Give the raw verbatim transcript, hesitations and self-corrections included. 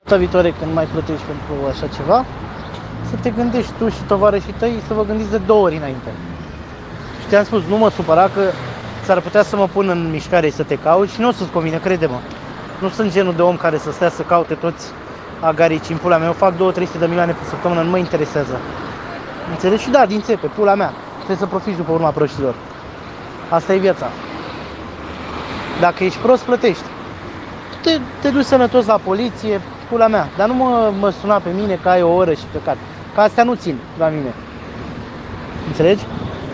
data viitoare când mai plătești pentru așa ceva, să te gândești tu și tovarășii tăi să vă gândiți de două ori înainte. Și te-am spus, nu mă supăra că s-ar putea să mă pun în mișcare să te cauți și nu o să-ți convine, crede-mă. Nu sunt genul de om care să stea să caute toți agarici în pula mea. Eu fac două trei sute de milioane pe săptămână, nu mă interesează. Înțelegi? Și da, din țepe, pula mea. Trebuie să profiți după urma proștilor. Asta e viața. Dacă ești prost, plătești. Te, te duci sănătos la poliție, pula mea. Dar nu mă, mă suna pe mine că ai o oră și plecat. Că astea nu țin la mine. Înțelegi?